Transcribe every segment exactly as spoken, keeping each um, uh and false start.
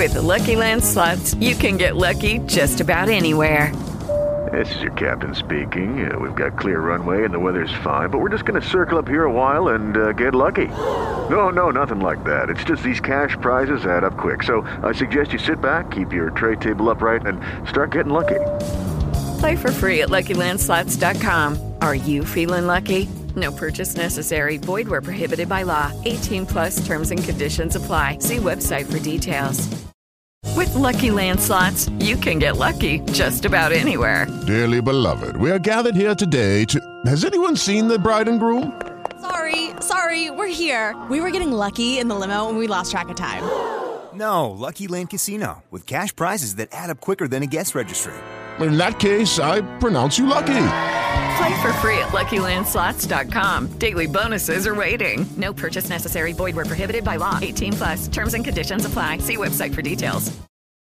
With the Lucky Land Slots, you can get lucky just about anywhere. This is your captain speaking. Uh, we've got clear runway and the weather's fine, but we're just going to circle up here a while and uh, get lucky. No, no, nothing like that. It's just these cash prizes add up quick. So I suggest you sit back, keep your tray table upright, and start getting lucky. Play for free at Lucky Land Slots dot com. Are you feeling lucky? No purchase necessary. Void where prohibited by law. eighteen plus terms and conditions apply. See website for details. With Lucky Land Slots, you can get lucky just about anywhere. Dearly beloved, we are gathered here today to... Has anyone seen the bride and groom? Sorry, sorry, we're here. We were getting lucky in the limo and we lost track of time. No, Lucky Land Casino, with cash prizes that add up quicker than a guest registry. In that case, I pronounce you lucky. Play for free at Lucky Land Slots dot com. Daily bonuses are waiting. No purchase necessary. Void where prohibited by law. eighteen plus. Terms and conditions apply. See website for details.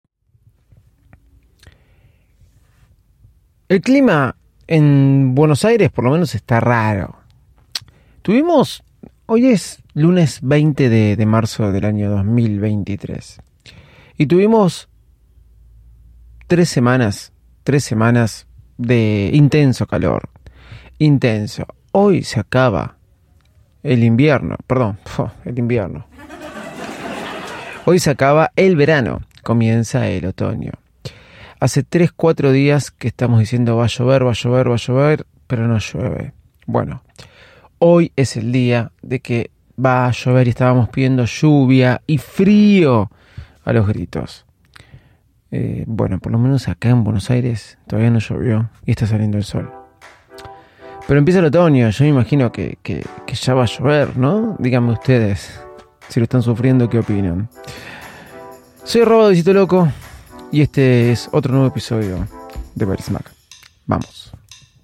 El clima en Buenos Aires por lo menos está raro. Tuvimos... Hoy es lunes veinte de, de marzo del año dos mil veintitrés. Y tuvimos tres semanas, tres semanas de intenso calor. Intenso. Hoy se acaba el invierno, perdón, el invierno. Hoy se acaba el verano, comienza el otoño. Hace tres, cuatro días que estamos diciendo va a llover, va a llover, va a llover, pero no llueve. Bueno, hoy es el día de que va a llover y estábamos pidiendo lluvia y frío a los gritos. Eh, bueno, por lo menos acá en Buenos Aires todavía no llovió y está saliendo el sol. Pero empieza el otoño, yo me imagino que, que, que ya va a llover, ¿no? Díganme ustedes, si lo están sufriendo, ¿qué opinan? Soy arroba de Visito Loco y este es otro nuevo episodio de Varias Mac. Vamos.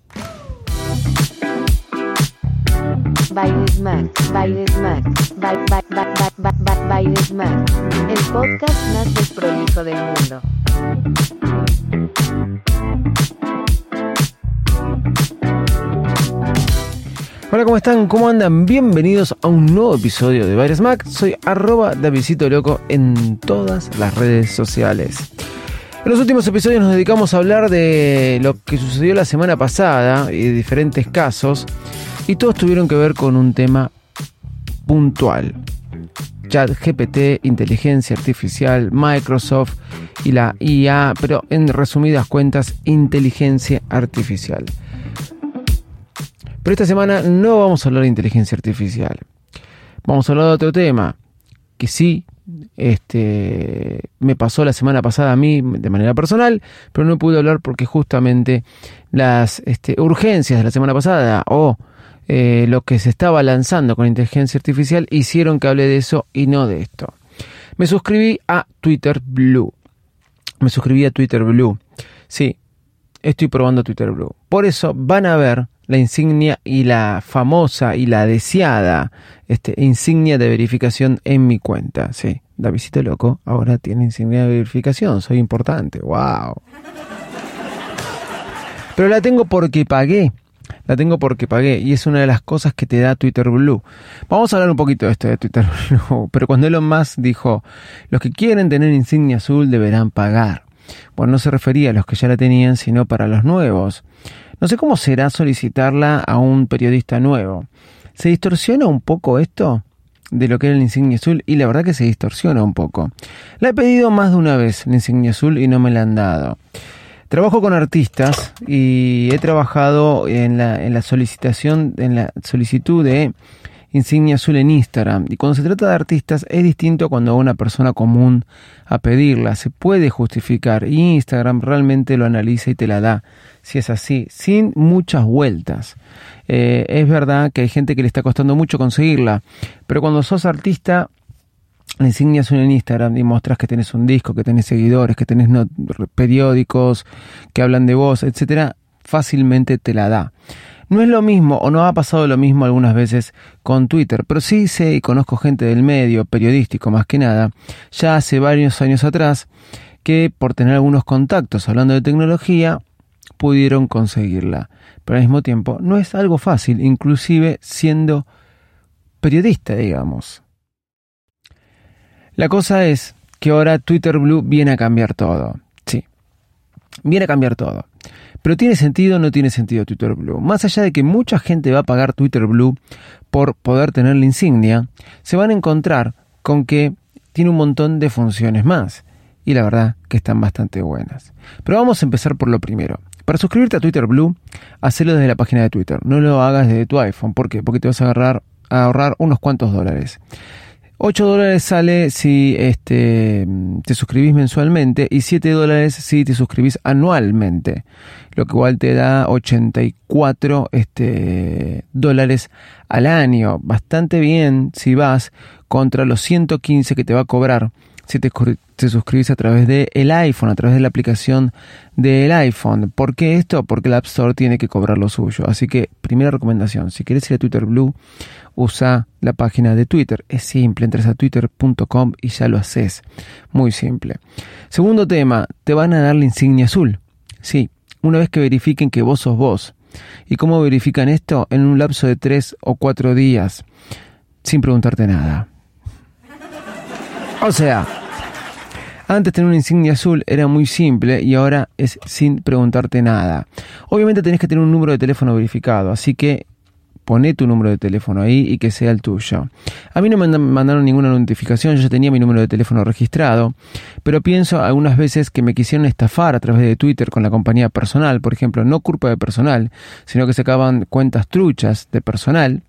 Varias Mac, Varias Mac, Varias Mac, el podcast más desprolijo del mundo. Hola, ¿cómo están? ¿Cómo andan? Bienvenidos a un nuevo episodio de Varias Mac. Soy arroba Davidcito Loco en todas las redes sociales. En los últimos episodios nos dedicamos a hablar de lo que sucedió la semana pasada y de diferentes casos, y todos tuvieron que ver con un tema puntual. ChatGPT, inteligencia artificial, Microsoft y la I A, pero en resumidas cuentas, inteligencia artificial. Pero esta semana no vamos a hablar de inteligencia artificial. Vamos a hablar de otro tema que sí este, me pasó la semana pasada a mí de manera personal, pero no pude hablar porque justamente las este, urgencias de la semana pasada o eh, lo que se estaba lanzando con inteligencia artificial hicieron que hable de eso y no de esto. Me suscribí a Twitter Blue. Me suscribí a Twitter Blue. Sí, estoy probando Twitter Blue. Por eso van a ver la insignia y la famosa y la deseada este, insignia de verificación en mi cuenta. Sí, Davidcito Loco ahora tiene insignia de verificación. Soy importante. ¡Wow! Pero la tengo porque pagué. La tengo porque pagué. Y es una de las cosas que te da Twitter Blue. Vamos a hablar un poquito de esto de Twitter Blue. Pero cuando Elon Musk dijo, los que quieren tener insignia azul deberán pagar. Bueno, no se refería a los que ya la tenían, sino para los nuevos. No sé cómo será solicitarla a un periodista nuevo. ¿Se distorsiona un poco esto de lo que era la insignia azul? Y la verdad que se distorsiona un poco. La he pedido más de una vez, la insignia azul, y no me la han dado. Trabajo con artistas y he trabajado en la, en la solicitación, en la solicitud de insignia azul en Instagram. Y cuando se trata de artistas es distinto a cuando una persona común a pedirla. Se puede justificar y Instagram realmente lo analiza y te la da. Si es así, sin muchas vueltas. Eh, es verdad que hay gente que le está costando mucho conseguirla, pero cuando sos artista, la insignia azul en Instagram y mostrás que tenés un disco, que tenés seguidores, que tenés no, periódicos que hablan de vos, etcétera, fácilmente te la da. No es lo mismo, o no ha pasado lo mismo algunas veces con Twitter, pero sí sé y conozco gente del medio, periodístico más que nada, ya hace varios años atrás, que por tener algunos contactos hablando de tecnología, pudieron conseguirla. Pero al mismo tiempo, no es algo fácil, inclusive siendo periodista, digamos. La cosa es que ahora Twitter Blue viene a cambiar todo. Sí, viene a cambiar todo. Pero ¿tiene sentido o no tiene sentido Twitter Blue? Más allá de que mucha gente va a pagar Twitter Blue por poder tener la insignia, se van a encontrar con que tiene un montón de funciones más. Y la verdad que están bastante buenas. Pero vamos a empezar por lo primero. Para suscribirte a Twitter Blue, hacelo desde la página de Twitter. No lo hagas desde tu iPhone. ¿Por qué? Porque te vas a agarrar, a ahorrar unos cuantos dólares. ocho dólares sale si este, te suscribís mensualmente y siete dólares si te suscribís anualmente. Lo que igual te da ochenta y cuatro este, dólares al año. Bastante bien si vas contra los ciento quince que te va a cobrar si te, te suscribís a través del iPhone, a través de la aplicación del iPhone. ¿Por qué esto? Porque el App Store tiene que cobrar lo suyo. Así que, primera recomendación, si querés ir a Twitter Blue, usa la página de Twitter. Es simple, entras a twitter punto com y ya lo haces. Muy simple. Segundo tema, te van a dar la insignia azul. Sí, una vez que verifiquen que vos sos vos. ¿Y cómo verifican esto? En un lapso de tres o cuatro días, sin preguntarte nada. O sea, antes tener una insignia azul era muy simple y ahora es sin preguntarte nada. Obviamente tenés que tener un número de teléfono verificado, así que poné tu número de teléfono ahí y que sea el tuyo. A mí no me mandaron ninguna notificación, yo ya tenía mi número de teléfono registrado, pero pienso algunas veces que me quisieron estafar a través de Twitter con la compañía personal, por ejemplo, no culpa de personal, sino que sacaban cuentas truchas de personal,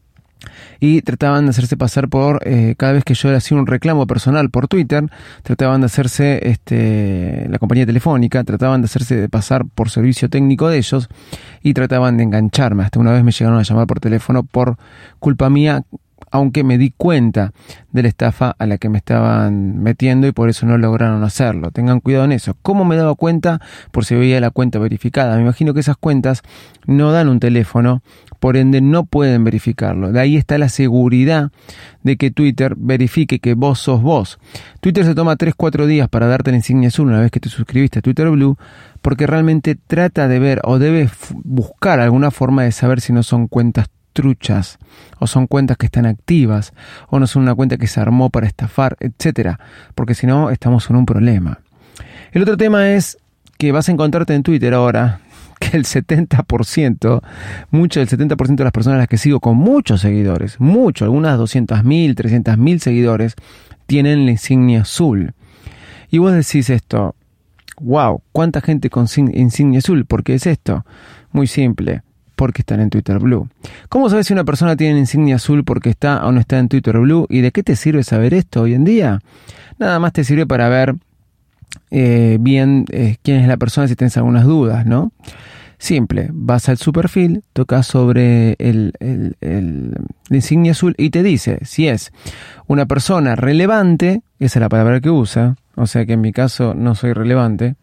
y trataban de hacerse pasar por, eh, cada vez que yo hacía un reclamo personal por Twitter, trataban de hacerse, este, la compañía telefónica, trataban de hacerse de pasar por servicio técnico de ellos y trataban de engancharme. Hasta una vez me llegaron a llamar por teléfono por culpa mía, aunque me di cuenta de la estafa a la que me estaban metiendo y por eso no lograron hacerlo. Tengan cuidado en eso. ¿Cómo me daba cuenta? Por si veía la cuenta verificada. Me imagino que esas cuentas no dan un teléfono, por ende no pueden verificarlo. De ahí está la seguridad de que Twitter verifique que vos sos vos. Twitter se toma tres a cuatro días para darte la insignia azul una vez que te suscribiste a Twitter Blue, porque realmente trata de ver o debe buscar alguna forma de saber si no son cuentas truchas, o son cuentas que están activas, o no son una cuenta que se armó para estafar, etcétera, porque si no estamos en un problema. El otro tema es que vas a encontrarte en Twitter ahora que el setenta por ciento, mucho del setenta por ciento de las personas a las que sigo con muchos seguidores, mucho, algunas doscientos mil, trescientos mil seguidores, tienen la insignia azul. Y vos decís esto, wow, ¿cuánta gente con insignia azul? ¿Por qué es esto? Muy simple. Porque están en Twitter Blue. ¿Cómo sabes si una persona tiene insignia azul porque está o no está en Twitter Blue? ¿Y de qué te sirve saber esto hoy en día? Nada más te sirve para ver eh, bien eh, quién es la persona si tienes algunas dudas, ¿no? Simple, vas al su perfil, tocas sobre el, el, el, la insignia azul y te dice si es una persona relevante, esa es la palabra que usa, o sea que en mi caso no soy relevante.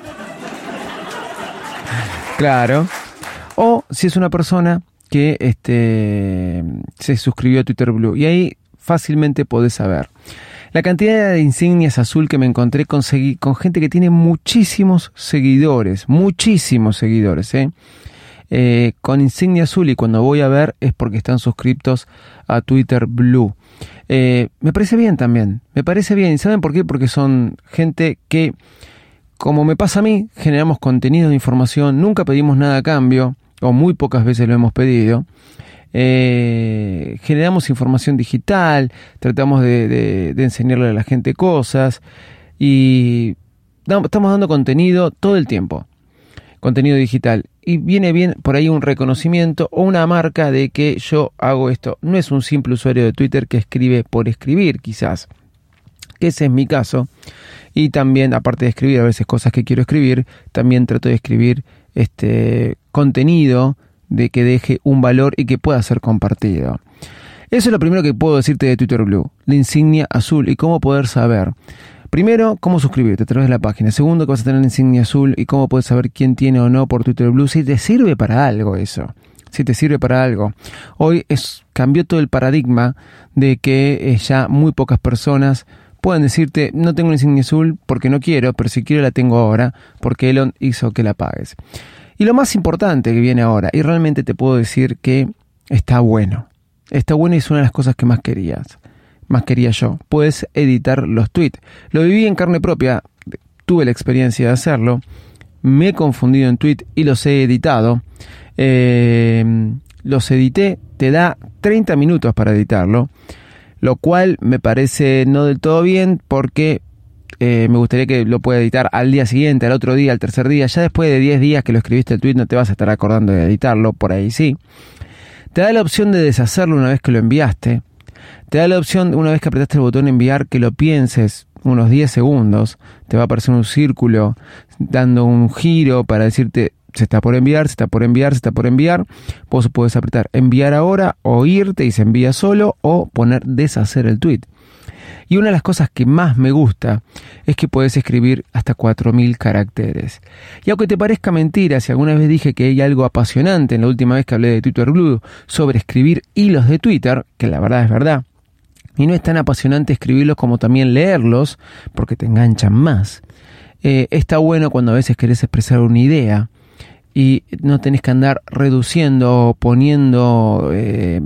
Claro. O si es una persona que este, se suscribió a Twitter Blue. Y ahí fácilmente podés saber. La cantidad de insignias azul que me encontré con, segui- con gente que tiene muchísimos seguidores. Muchísimos seguidores, ¿eh? Eh, con insignia azul, y cuando voy a ver es porque están suscriptos a Twitter Blue. Eh, me parece bien también. Me parece bien. ¿Y saben por qué? Porque son gente que, como me pasa a mí, generamos contenido de información. Nunca pedimos nada a cambio. O muy pocas veces lo hemos pedido. Eh, generamos información digital, tratamos de, de, de enseñarle a la gente cosas y no, estamos dando contenido todo el tiempo, contenido digital, y viene bien por ahí un reconocimiento o una marca de que yo hago esto. No es un simple usuario de Twitter que escribe por escribir, quizás, que ese es mi caso, y también, aparte de escribir a veces cosas que quiero escribir, también trato de escribir este contenido de que deje un valor y que pueda ser compartido. Eso es lo primero que puedo decirte de Twitter Blue, la insignia azul y cómo poder saber. Primero, cómo suscribirte a través de la página. Segundo, que vas a tener la insignia azul y cómo puedes saber quién tiene o no por Twitter Blue, si te sirve para algo eso. Si te sirve para algo. Hoy es, cambió todo el paradigma de que eh, ya muy pocas personas pueden decirte, no tengo una insignia azul porque no quiero, pero si quiero la tengo ahora porque Elon hizo que la pagues. Y lo más importante que viene ahora, y realmente te puedo decir que está bueno. Está bueno y es una de las cosas que más querías. más quería yo, puedes editar los tweets. Lo viví en carne propia, tuve la experiencia de hacerlo, me he confundido en tweet y los he editado. Eh, los edité, te da treinta minutos para editarlo, lo cual me parece no del todo bien porque eh, me gustaría que lo pueda editar al día siguiente, al otro día, al tercer día. Ya después de diez días que lo escribiste el tweet no te vas a estar acordando de editarlo, por ahí sí. Te da la opción de deshacerlo una vez que lo enviaste. Te da la opción, una vez que apretaste el botón enviar, que lo pienses unos diez segundos. Te va a aparecer un círculo dando un giro para decirte se está por enviar, se está por enviar, se está por enviar. Vos podés apretar enviar ahora o irte y se envía solo o poner deshacer el tweet. Y una de las cosas que más me gusta es que podés escribir hasta cuatro mil caracteres. Y aunque te parezca mentira, si alguna vez dije que hay algo apasionante en la última vez que hablé de Twitter Blue sobre escribir hilos de Twitter, que la verdad es verdad, y no es tan apasionante escribirlos como también leerlos, porque te enganchan más. Eh, está bueno cuando a veces querés expresar una idea y no tenés que andar reduciendo o poniendo eh,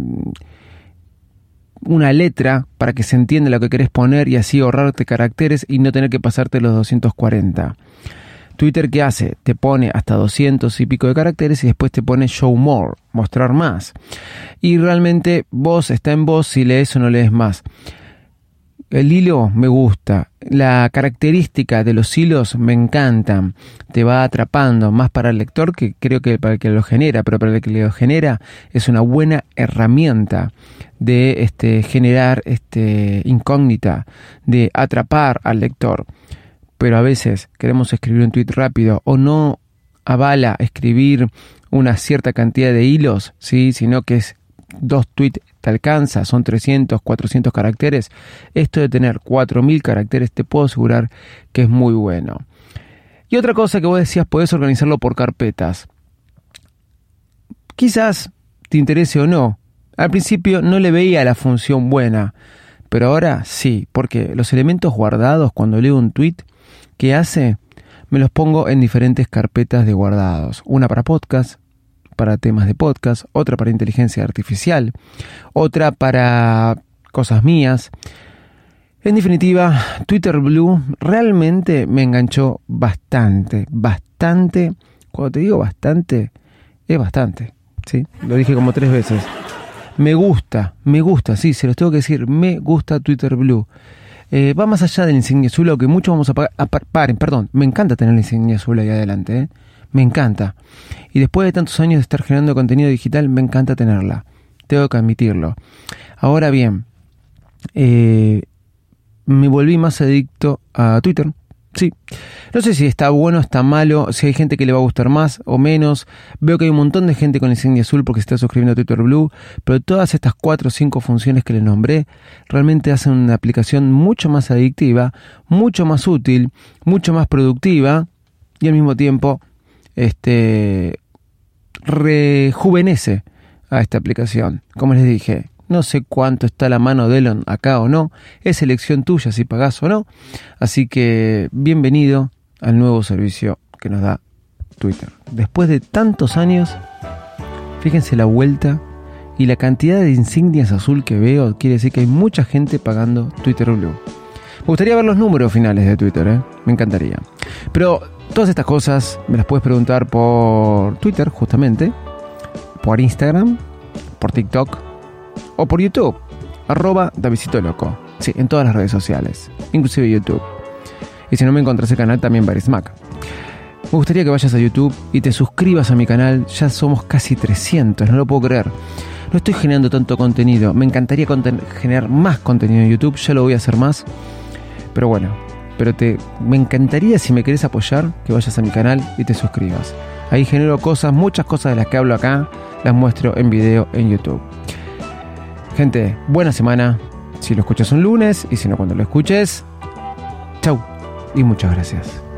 una letra para que se entienda lo que querés poner y así ahorrarte caracteres y no tener que pasarte los doscientos cuarenta. Twitter, ¿qué hace? Te pone hasta doscientos y pico de caracteres y después te pone show more, mostrar más. Y realmente vos, está en vos si lees o no lees más. El hilo me gusta, la característica de los hilos me encantan, te va atrapando más para el lector que creo que para el que lo genera, pero para el que lo genera es una buena herramienta de este, generar este, incógnita, de atrapar al lector. Pero a veces queremos escribir un tweet rápido o no avala escribir una cierta cantidad de hilos, ¿sí? Sino que es dos tweets te alcanza, son trescientos, cuatrocientos caracteres. Esto de tener cuatro mil caracteres te puedo asegurar que es muy bueno. Y otra cosa que vos decías, podés organizarlo por carpetas. Quizás te interese o no. Al principio no le veía la función buena, pero ahora sí, porque los elementos guardados cuando leo un tweet, ¿qué hace? Me los pongo en diferentes carpetas de guardados. Una para podcast, para temas de podcast, otra para inteligencia artificial, otra para cosas mías. En definitiva, Twitter Blue realmente me enganchó bastante, bastante. Cuando te digo bastante, es bastante, ¿sí? Lo dije como tres veces. Me gusta, me gusta, sí, se los tengo que decir, me gusta Twitter Blue. Eh, va más allá de la insignia azul, aunque muchos vamos a pagar. A par, paren, perdón, me encanta tener la insignia azul ahí adelante, ¿eh? Me encanta. Y después de tantos años de estar generando contenido digital, me encanta tenerla. Tengo que admitirlo. Ahora bien, eh, me volví más adicto a Twitter. Sí. No sé si está bueno o está malo, si hay gente que le va a gustar más o menos. Veo que hay un montón de gente con la insignia azul porque se está suscribiendo a Twitter Blue, pero todas estas cuatro o cinco funciones que les nombré realmente hacen una aplicación mucho más adictiva, mucho más útil, mucho más productiva y al mismo tiempo este rejuvenece a esta aplicación. Como les dije, no sé cuánto está la mano de Elon acá o no, es elección tuya si pagás o no, así que bienvenido al nuevo servicio que nos da Twitter. Después de tantos años, fíjense la vuelta y la cantidad de insignias azul que veo, quiere decir que hay mucha gente pagando Twitter Blue. Me gustaría ver los números finales de Twitter, ¿eh? Me encantaría. Pero todas estas cosas me las puedes preguntar por Twitter, justamente, por Instagram, por TikTok o por YouTube, arroba Davidcito Loco. Sí, en todas las redes sociales, inclusive YouTube. Y si no me encontrás el canal, también Barismac. Me gustaría que vayas a YouTube y te suscribas a mi canal. Ya somos casi trescientos, no lo puedo creer. No estoy generando tanto contenido. Me encantaría conten- generar más contenido en YouTube. Ya lo voy a hacer más. Pero bueno, pero te, me encantaría, si me querés apoyar, que vayas a mi canal y te suscribas. Ahí genero cosas, muchas cosas de las que hablo acá, las muestro en video en YouTube. Gente, buena semana. Si lo escuchas un lunes y si no cuando lo escuches, chau y muchas gracias.